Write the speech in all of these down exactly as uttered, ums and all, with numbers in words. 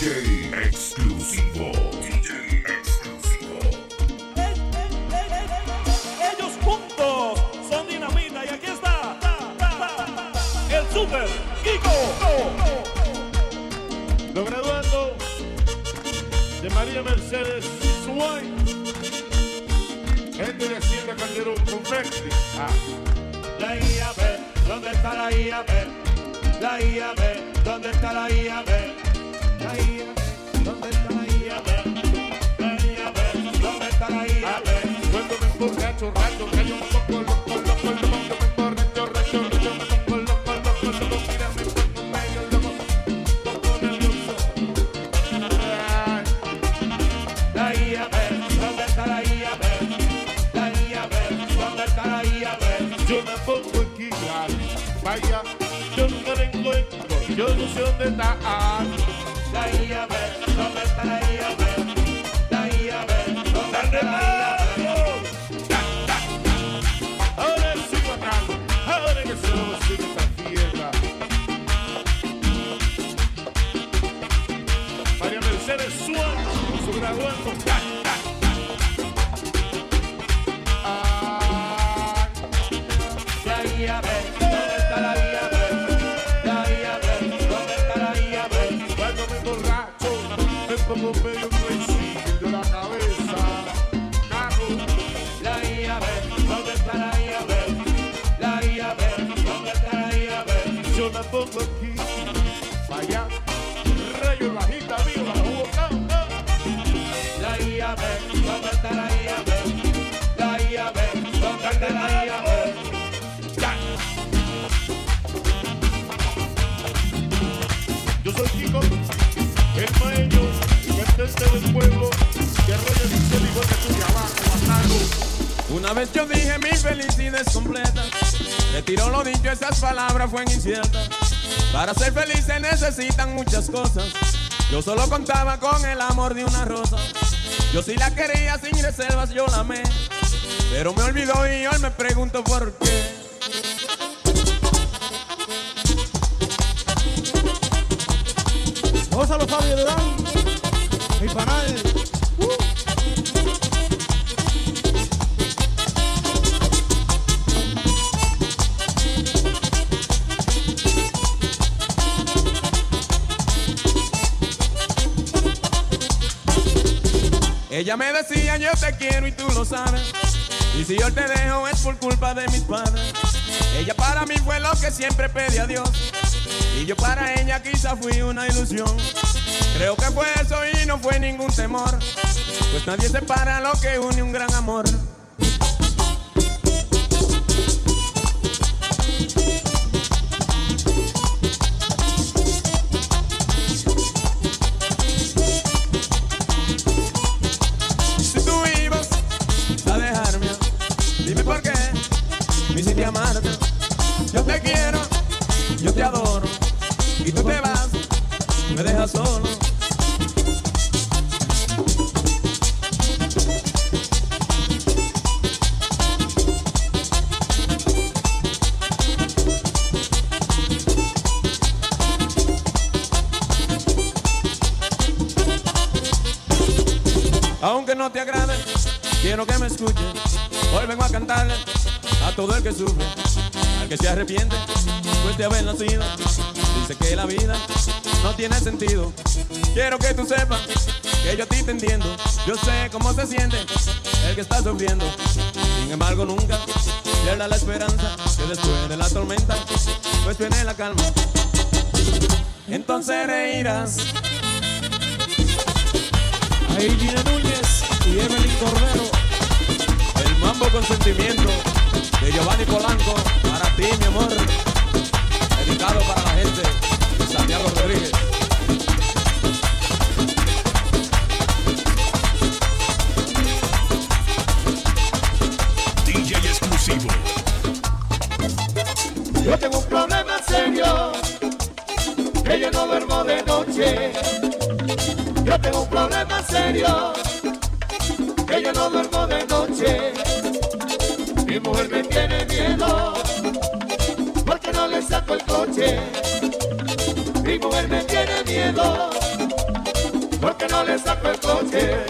J exclusivo. D J exclusivo. Ellos juntos son dinamita y aquí está el Super Kiko. Los graduandos de María Mercedes Suárez, gente de Hacienda Calderón con Flexi. Ah. La I A B, ¿dónde está la I A B? La I A B, ¿dónde está la I A B? La I A B, ¿dónde está la I A B? La I A B, ¿dónde está la I A B? Cuando me emborracho, racho, que yo un poco loco, loco, loco, me emborracho, racho, racho, me pongo loco, loco, loco, mira, me pongo medio loco, poco nervioso. Ay. La I A B, ¿dónde está la I A B? La I A B, ¿dónde está la I A B? Yo me pongo aquí, vaya, yo nunca la encuentro, yo no sé dónde está. La I A B, ¿dónde está la I A B? La I A B, ¿dónde está la I A B? Ahora sí, bacán, ahora que se nos sigue esta fiesta. María Mercedes Suárez, su graduando. La I A B, ¿dónde está la I A B? La I A B, ¿dónde está la I A B? Cuando me emborracho, me pongo medio crazy de la cabeza. Cago. La I A B, ¿dónde está la I A B? La I A B, ¿dónde está la I A B? Yo me pongo aquí, vaya, rayo bajita, vivo, la boca. La I A B, ¿dónde está la I A B? La I A B, ¿dónde está la I A B? Yo soy Kiko, el maestro, cantante del pueblo, que arrolla dice el igual que tú de abajo, bajando. Una vez yo dije mi felicidad es completa. Retiro lo dicho, esas palabras fueron inciertas. Para ser feliz se necesitan muchas cosas. Yo solo contaba con el amor de una rosa. Yo sí la quería sin reservas, yo la amé. Pero me olvidó y hoy me pregunto por qué. Gózalo, Fabio Durán, mi panal. Uh. Ella me decía yo te quiero y tú lo sabes. Y si yo te dejo es por culpa de mis padres. Ella para mí fue lo que siempre pedí a Dios. Y yo para ella quizá fui una ilusión. Creo que fue eso y no fue ningún temor. Pues nadie separa lo que une un gran amor. Si tú ibas a dejarme, dime por qué me hiciste amarte. Yo te quiero, yo te adoro, y tú te vas, me dejas solo. Aunque no te agrade, quiero que me escuches. Hoy vengo a cantarle a todo el que sufre, al que se arrepiente, pues de haber nacido. Dice que la vida no tiene sentido. Quiero que tú sepas que yo a ti te entiendo. Yo sé cómo se siente el que está sufriendo. Sin embargo nunca pierda la esperanza, que después de la tormenta pues viene la calma. Entonces reirás. Ahí Gina Núñez y Evelyn Cordero. El mambo con sentimiento de Giovanni Polanco, para ti mi amor, dedicado para la gente de Santiago Rodríguez. D J exclusivo. Yo tengo un problema serio, que yo no duermo de noche. Yo tengo un problema serio, que yo no duermo de noche. Mi mujer me tiene miedo, porque no le saco el coche. Mi mujer me tiene miedo, porque no le saco el coche.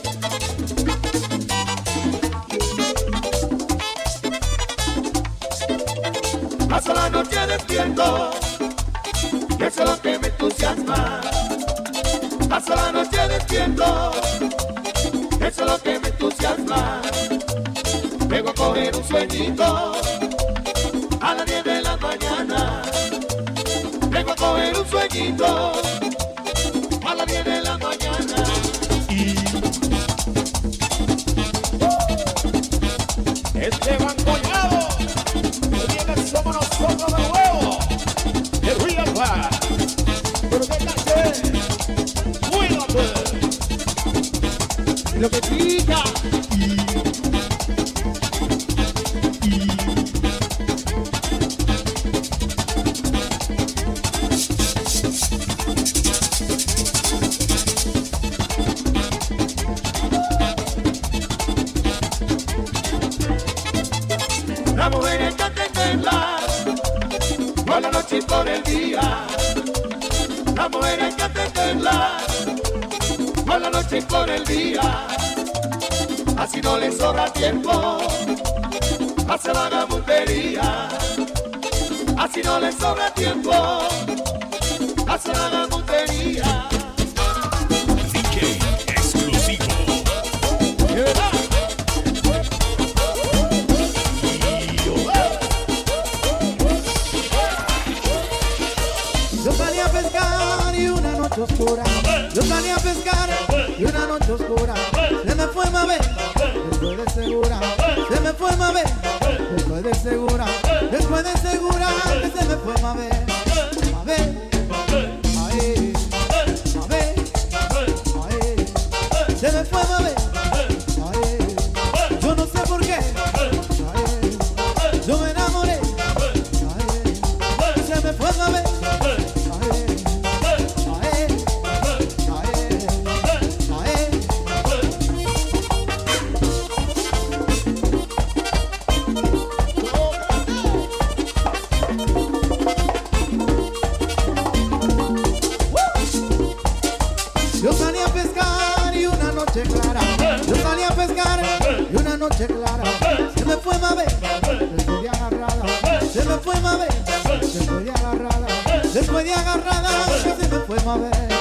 Paso la noche despierto, y eso es lo que me entusiasma. Paso la noche despierto, eso es lo que me entusiasma. Vengo a coger un sueñito a las diez de la mañana. Vengo a coger un sueñito a las diez de la mañana. Esteban Collado, que viene somos nosotros de nuevo. El Real Bar, pero que caché, cuídate. Lo que pica. La mujer hay que atenderla por la noche y por el día. La mujer hay que atenderla por la noche y por el día. Así no le sobra tiempo a hacer vagabundería. Así no le sobra tiempo a hacer vagabundería. D J exclusivo. Yo salí a pescar y una noche oscura. Yo salí a pescar y una noche oscura. Se me fue Mabel, después de segura. Se me fue Mabel, después de segura. Después de segura que se me fue Mabel. Mabel, ay, Mabel, ay. Se me fue Mabel, ay. Yo no sé por qué, ay. Yo me enamoré, ay. Se me fue Mabel. Yo salí a pescar y una noche clara. Yo salí a pescar y una noche clara. Se me fue Mabel, después de agarrada. Se me fue Mabel, después de agarrada. Después de agarrada, se me fue Mabel.